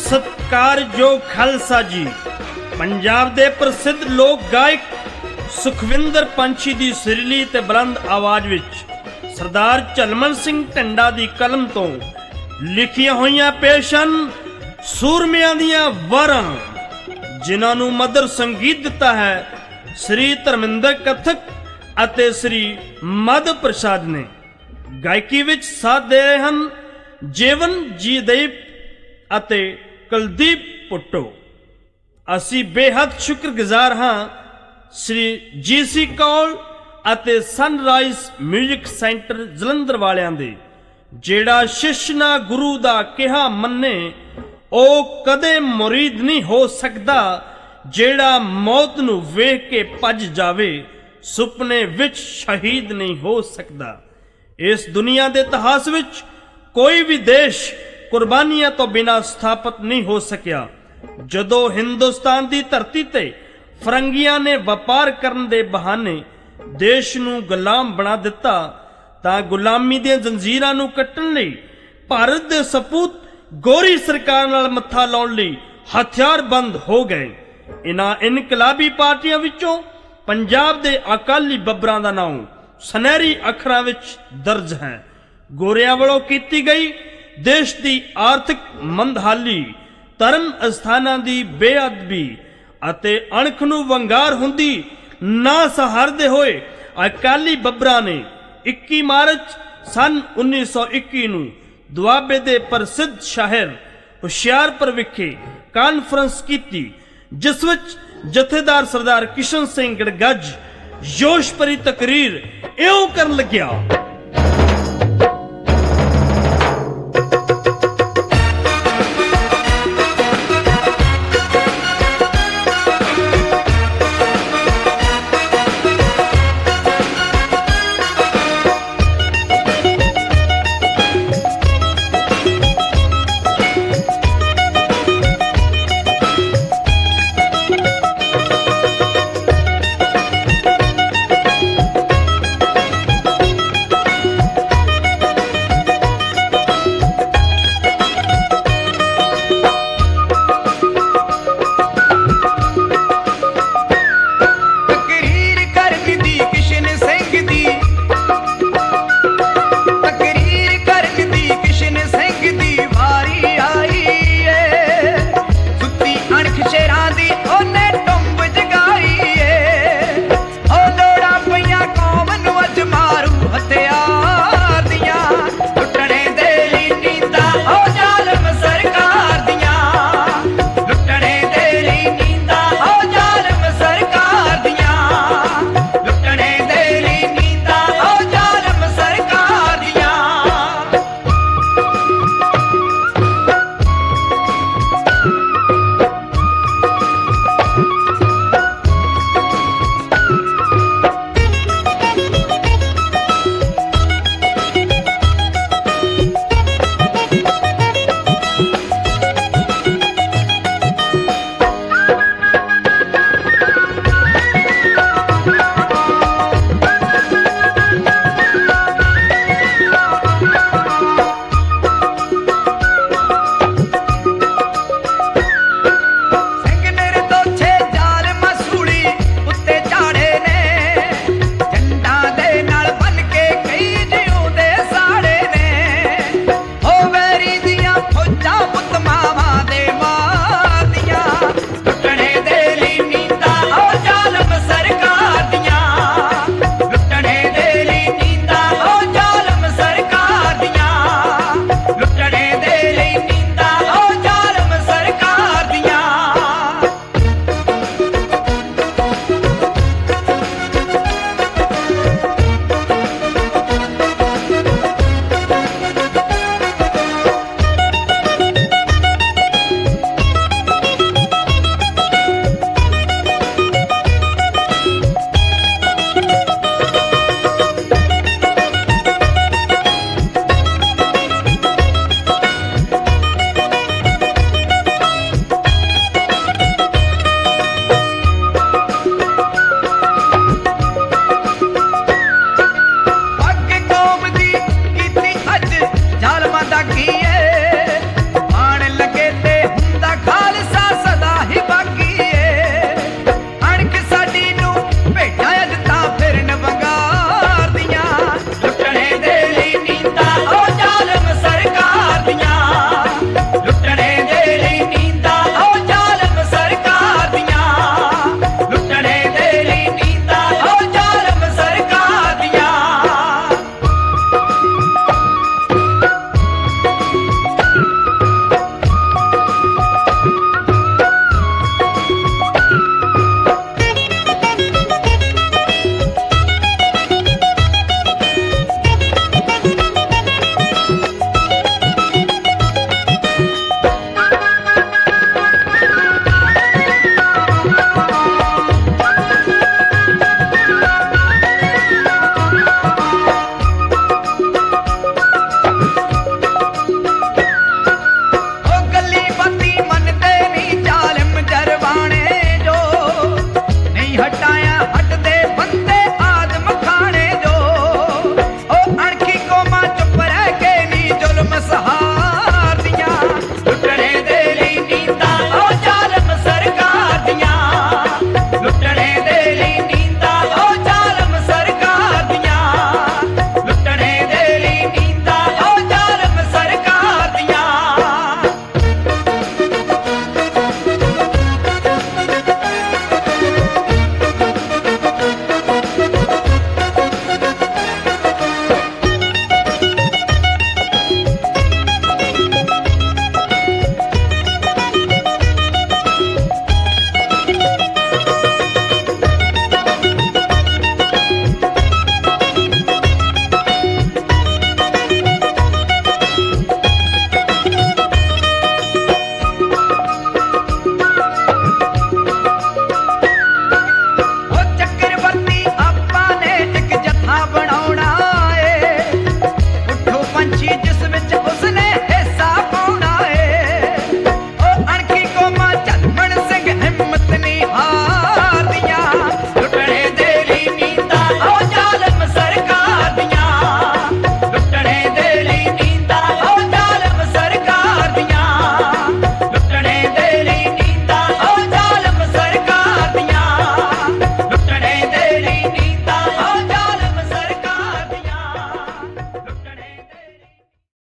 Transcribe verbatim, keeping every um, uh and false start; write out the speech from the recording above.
ਸਤਿਕਾਰਯੋਗ ਖਾਲਸਾ ਜੀ, ਪੰਜਾਬ ਦੇ ਪ੍ਰਸਿੱਧ ਲੋਕ ਗਾਇਕ ਸੁਖਵਿੰਦਰ ਪੰਛੀ ਦੀ ਸੁਰੀਲੀ ਤੇ ਬੁਲੰਦ ਆਵਾਜ਼ ਵਿੱਚ ਸਰਦਾਰ ਝਲਮਣ ਸਿੰਘ ਢੰਡਾ ਦੀ ਕਲਮ ਤੋਂ ਲਿਖੀਆਂ ਹੋਈਆਂ ਪੇਸ਼ ਹਨ ਸੂਰਮਿਆਂ ਦੀਆਂ ਵਾਰਾਂ, ਜਿਨ੍ਹਾਂ ਨੂੰ ਮਧੁਰ ਸੰਗੀਤ ਦਿੱਤਾ ਹੈ ਸ੍ਰੀ ਧਰਮਿੰਦਰ ਕਥਕ ਅਤੇ ਸ੍ਰੀ ਮਧ ਪ੍ਰਸਾਦ ਨੇ। ਗਾਇਕੀ ਵਿੱਚ ਸਾਥ ਦੇ ਰਹੇ ਹਨ ਜੀਵਨ ਜੀਦੀਪ ਅਤੇ ਕੁਲਦੀਪ ਪੁੱਟੋ। ਅਸੀਂ ਬੇਹੱਦ ਸ਼ੁਕਰਗੁਜ਼ਾਰ ਹਾਂ ਸ੍ਰੀ ਜੀ ਸੀ ਕੌਲ ਅਤੇ ਸਨਰਾਈਜ਼ ਮਿਊਜ਼ਿਕ ਸੈਂਟਰ ਜਲੰਧਰ ਵਾਲਿਆਂ ਦੇ, ਜਿਹੜਾ ਸ਼ਿਸ਼ ਨਾ ਗੁਰੂ ਦਾ ਕਿਹਾ ਮੰਨੇ ਉਹ ਕਦੇ ਮੁਰੀਦ ਨਹੀਂ ਹੋ ਸਕਦਾ, ਜਿਹੜਾ ਮੌਤ ਨੂੰ ਵੇਖ ਕੇ ਭੱਜ ਜਾਵੇ ਸੁਪਨੇ ਵਿੱਚ ਸ਼ਹੀਦ ਨਹੀਂ ਹੋ ਸਕਦਾ। ਇਸ ਦੁਨੀਆ ਦੇ ਇਤਿਹਾਸ ਵਿੱਚ ਕੋਈ ਵੀ ਦੇਸ਼ ਕੁਰਬਾਨੀਆਂ ਤੋਂ ਬਿਨਾਂ ਸਥਾਪਿਤ ਨਹੀਂ ਹੋ ਸਕਿਆ। ਜਦੋਂ ਹਿੰਦੁਸਤਾਨ ਦੀ ਧਰਤੀ ਤੇ ਫਰੰਗੀਆਂ ਨੇ ਵਪਾਰ ਕਰਨ ਦੇ ਬਹਾਨੇ ਦੇਸ਼ ਨੂੰ ਗੁਲਾਮ ਬਣਾ ਦਿੱਤਾ ਤਾਂ ਗੁਲਾਮੀ ਦੀਆਂ ਜ਼ੰਜੀਰਾਂ ਨੂੰ ਕੱਟਣ ਲਈ ਭਾਰਤ ਦੇ ਸਪੂਤ ਗੋਰੀ ਸਰਕਾਰ ਨਾਲ ਮੱਥਾ ਲਾਉਣ ਲਈ ਹਥਿਆਰਬੰਦ ਹੋ ਗਏ। ਇਨ੍ਹਾਂ ਇਨਕਲਾਬੀ ਪਾਰਟੀਆਂ ਵਿੱਚੋਂ ਪੰਜਾਬ ਦੇ ਅਕਾਲੀ ਬੱਬਰਾਂ ਦਾ ਨਾਮ ਸੁਨਹਿਰੀ ਅੱਖਰਾਂ ਵਿੱਚ ਦਰਜ ਹੈ। ਗੋਰਿਆਂ ਵੱਲੋਂ ਕੀਤੀ ਗਈ ਦੇਸ਼ ਦੀ ਆਰਥਿਕ ਮੰਦਹਾਲੀ, ਧਰਮ ਅਸਥਾਨਾਂ ਦੀ ਬੇਅਦਬੀ ਅਤੇ ਅਣਖ ਨੂੰ ਵੰਗਾਰ ਹੁੰਦੀ ਨਾ ਸਹਾਰਦੇ ਹੋਏ ਅਕਾਲੀ ਬੱਬਰਾਂ ਨੇ ਇੱਕੀ ਮਾਰਚ ਸੰਨ ਉੱਨੀ ਸੌ ਇੱਕੀ ਨੂੰ ਦੁਆਬੇ ਦੇ ਪ੍ਰਸਿੱਧ ਸ਼ਹਿਰ ਹੁਸ਼ਿਆਰਪੁਰ ਵਿਖੇ ਕਾਨਫਰੰਸ ਕੀਤੀ, ਜਿਸ ਵਿੱਚ ਜਥੇਦਾਰ ਸਰਦਾਰ ਕਿਸ਼ਨ ਸਿੰਘ ਗੜਗੱਜ ਜੋਸ਼ ਭਰੀ ਤਕਰੀਰ ਇਉਂ ਕਰਨ ਲੱਗਿਆ। ਸ਼ੇਰਾਂ ਦੀ